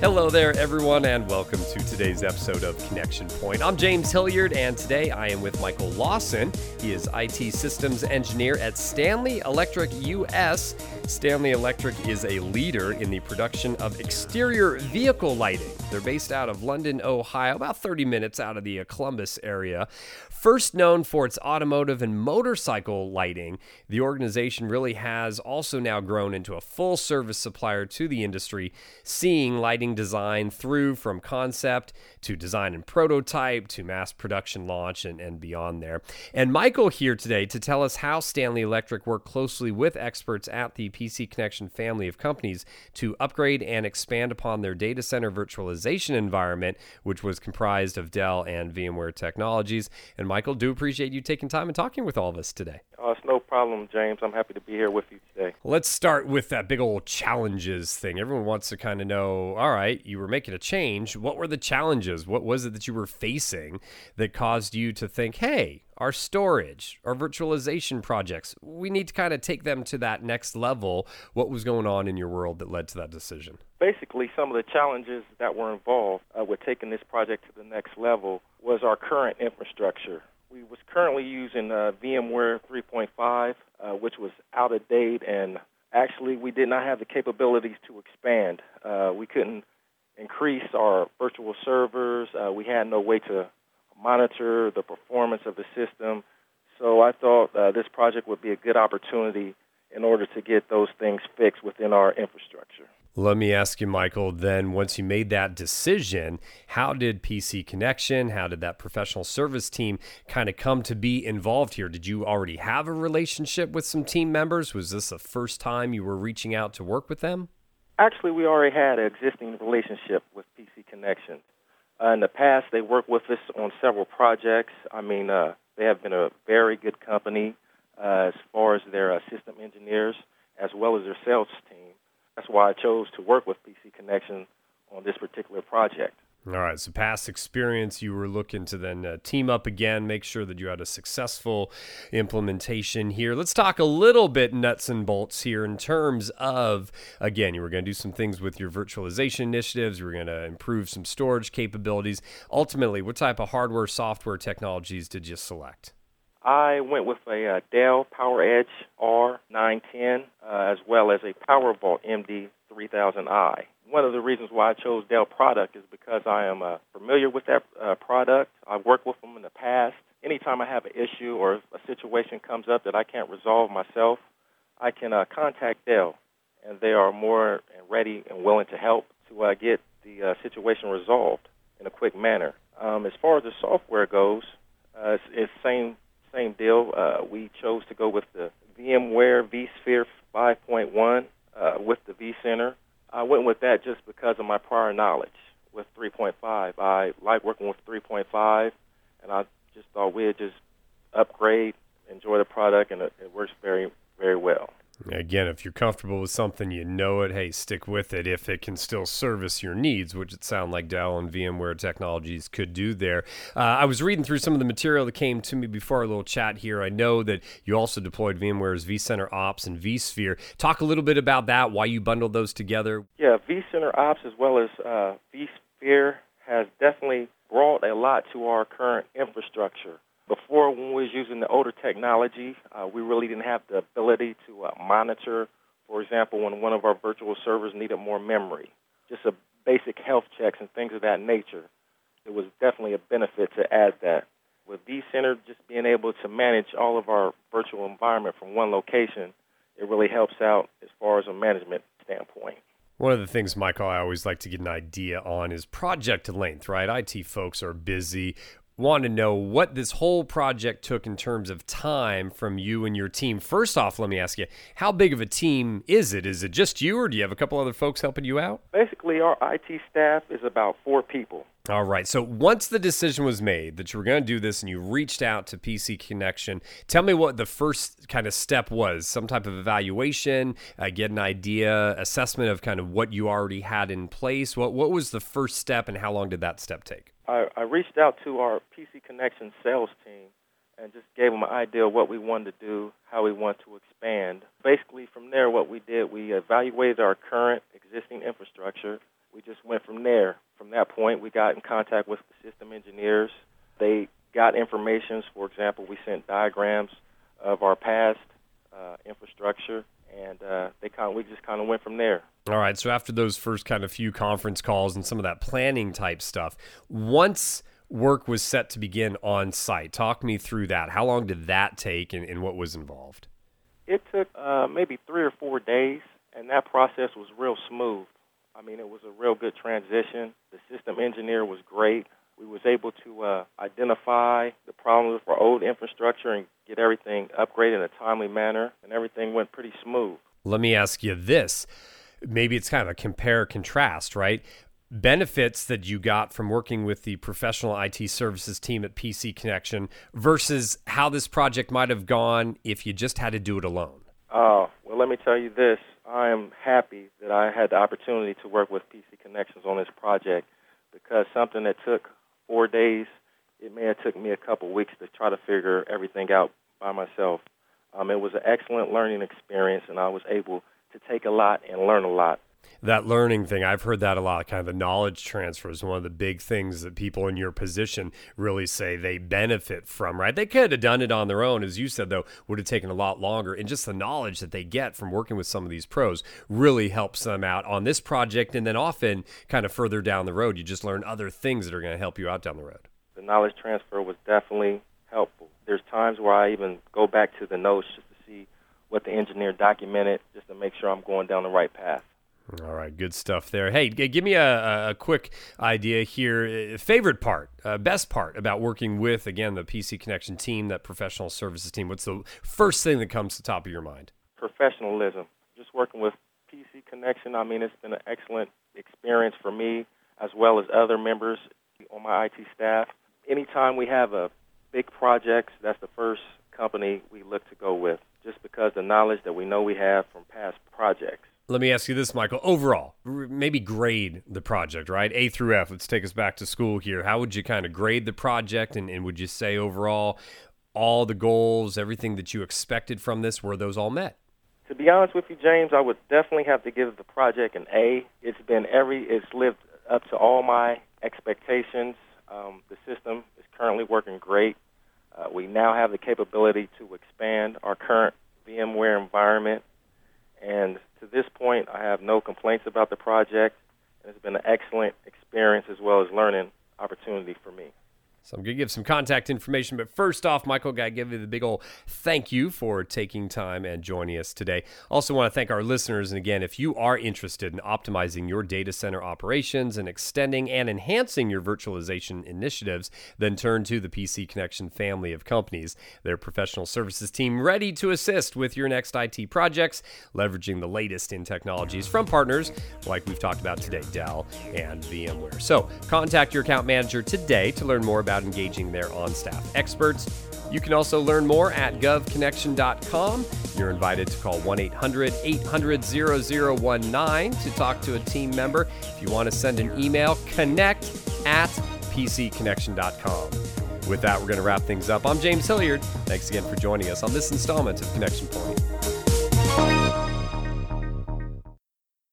Hello there, everyone, and welcome to today's episode of Connection Point. I'm James Hilliard, and today I am with Michael Lawson. He is IT Systems Engineer at Stanley Electric US. Stanley Electric is a leader in the production of exterior vehicle lighting. They're based out of London, Ohio, about 30 minutes out of the Columbus area. First known for its automotive and motorcycle lighting, the organization really has also now grown into a full-service supplier to the industry, seeing lighting design through from concept to design and prototype to mass production launch and beyond there. And Michael here today to tell us how Stanley Electric worked closely with experts at the PC Connection family of companies to upgrade and expand upon their data center virtualization environment, which was comprised of Dell and VMware technologies. And Michael, do appreciate you taking time and talking with all of us today. Oh, it's no problem, James. I'm happy to be here with you today. Let's start with that big old challenges thing. Everyone wants to kind of know, all right, you were making a change. What were the challenges? What was it that you were facing that caused you to think, hey, our storage, our virtualization projects, we need to kind of take them to that next level. What was going on in your world that led to that decision? Basically, some of the challenges that were involved with taking this project to the next level was our current infrastructure. We was currently using VMware 3.5, which was out of date, and actually we did not have the capabilities to expand. We couldn't increase our virtual servers. We had no way to monitor the performance of the system. So I thought this project would be a good opportunity in order to get those things fixed within our infrastructure. Let me ask you, Michael, then once you made that decision, how did PC Connection, how did that professional service team kind of come to be involved here? Did you already have a relationship with some team members? Was this the first time you were reaching out to work with them? Actually, we already had an existing relationship with PC Connection. In the past, they worked with us on several projects. They have been a very good company as far as their system engineers as well as their sales team. That's why I chose to work with PC Connection on this particular project. All right, so past experience, you were looking to then team up again, make sure that you had a successful implementation here. Let's talk a little bit nuts and bolts here in terms of, again, you were going to do some things with your virtualization initiatives. You were going to improve some storage capabilities. Ultimately, what type of hardware, software technologies did you select? I went with a Dell PowerEdge R910 as well as a PowerVault MD3000i. One of the reasons why I chose Dell product is because I am familiar with that product. I've worked with them in the past. Anytime I have an issue or a situation comes up that I can't resolve myself, I can contact Dell, and they are more ready and willing to help to get the situation resolved in a quick manner. As far as the software goes, it's same deal. We chose to go with the VMware vSphere 5.1 with the vCenter. I went with that just because of my prior knowledge with 3.5. I like working with 3.5, and I just thought we'd just upgrade, enjoy the product, and it works very, very well. Again, if you're comfortable with something, you know it, hey, stick with it if it can still service your needs, which it sounds like Dell and VMware technologies could do there. I was reading through some of the material that came to me before our little chat here. I know that you also deployed VMware's vCenter Ops and vSphere. Talk a little bit about that, why you bundled those together. Yeah, vCenter Ops as well as vSphere has definitely brought a lot to our current infrastructure. Before, when we was using the older technology, we really didn't have the ability to monitor, for example, when one of our virtual servers needed more memory, just a basic health checks and things of that nature. It was definitely a benefit to add that. With vCenter, just being able to manage all of our virtual environment from one location, it really helps out as far as a management standpoint. One of the things, Michael, I always like to get an idea on is project length, right? IT folks are busy. Want to know what this whole project took in terms of time from you and your team. First off, let me ask you, how big of a team is it? Is it just you, or do you have a couple other folks helping you out? Basically, our IT staff is about 4 people. All right. So once the decision was made that you were going to do this and you reached out to PC Connection, tell me what the first kind of step was. Some type of evaluation, get an idea, assessment of kind of what you already had in place. What was the first step, and how long did that step take? I reached out to our PC Connection sales team and just gave them an idea of what we wanted to do, how we want to expand. Basically, from there, what we did, we evaluated our current existing infrastructure. We we just went from there. From that point, we got in contact with the system engineers. They got information. For example, we sent diagrams of our past infrastructure, and we just kind of went from there. All right, so after those first kind of few conference calls and some of that planning type stuff, once work was set to begin on site, talk me through that. How long did that take, and what was involved? It took maybe 3 or 4 days, and that process was real smooth. I mean, it was a real good transition. The system engineer was great. We was able to identify the problems with our old infrastructure and get everything upgraded in a timely manner, and everything went pretty smooth. Let me ask you this. Maybe it's kind of a compare-contrast, right? Benefits that you got from working with the professional IT services team at PC Connection versus how this project might have gone if you just had to do it alone. Well, let me tell you this. I am happy that I had the opportunity to work with PC Connections on this project, because something that took 4 days, it may have took me a couple weeks to try to figure everything out by myself. It was an excellent learning experience, and I was able to take a lot and learn a lot. That learning thing, I've heard that a lot, kind of the knowledge transfer is one of the big things that people in your position really say they benefit from, right? They could have done it on their own, as you said, though, would have taken a lot longer. And just the knowledge that they get from working with some of these pros really helps them out on this project. And then often kind of further down the road, you just learn other things that are going to help you out down the road. The knowledge transfer was definitely helpful. There's times where I even go back to the notes just to see what the engineer documented, just to make sure I'm going down the right path. All right, good stuff there. Hey, give me a quick idea here. Favorite part, best part about working with, again, the PC Connection team, that professional services team. What's the first thing that comes to the top of your mind? Professionalism. Just working with PC Connection, I mean, it's been an excellent experience for me as well as other members on my IT staff. Anytime we have a big project, that's the first company we look to go with, just because the knowledge that we know we have from past projects. Let me ask you this, Michael. Overall, maybe grade the project, right? A through F. Let's take us back to school here. How would you kind of grade the project? And would you say overall, all the goals, everything that you expected from this, were those all met? To be honest with you, James, I would definitely have to give the project an A. It's lived up to all my expectations. The system is currently working great. We now have the capability to expand our current VMware environment. And to this point, I have no complaints about the project. It's been an excellent experience as well as learning opportunity for me. So I'm going to give some contact information, but first off, Michael, got to give you the big old thank you for taking time and joining us today. Also want to thank our listeners, and again, if you are interested in optimizing your data center operations and extending and enhancing your virtualization initiatives, then turn to the PC Connection family of companies. Their professional services team ready to assist with your next IT projects, leveraging the latest in technologies from partners like we've talked about today, Dell and VMware. So contact your account manager today to learn more about engaging their on-staff experts. You can also learn more at govconnection.com. You're invited to call 1-800-800-0019 to talk to a team member. If you want to send an email, connect@pcconnection.com. With that, we're going to wrap things up. I'm James Hilliard. Thanks again for joining us on this installment of Connection Point.